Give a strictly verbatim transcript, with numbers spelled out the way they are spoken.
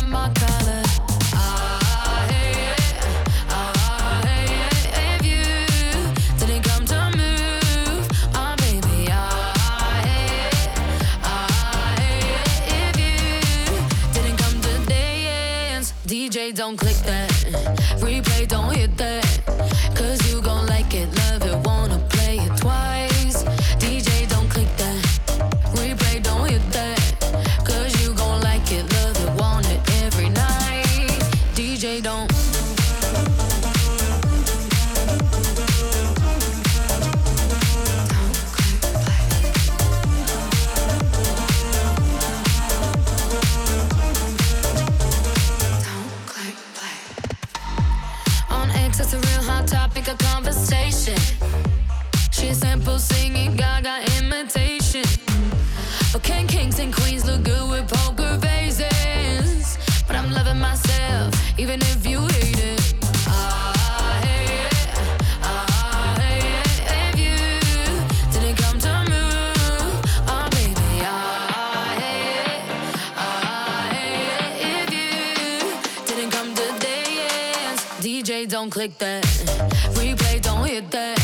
my collar. Ah, hey, ah, hey, if you didn't come to move, ah, baby, ah, hey, ah, hey, if you didn't come to dance. D J, don't click that. Replay, don't hit that. Cause you gon' like it, love it, wanna play it twice. D J, don't click that. Replay, don't hit that. Cause you gon' like it, love it, want it every night. D J, don't. That's a real hot topic of conversation. She's simple singing, Gaga imitation. But can kings and queens look good with poker faces? But I'm loving myself, even if you hate it. Ah, hey, ah, hey, if you didn't come to move, ah, baby, ah, hey, ah, hey, if you didn't come to dance. D J, don't click that. Replay, don't hit that.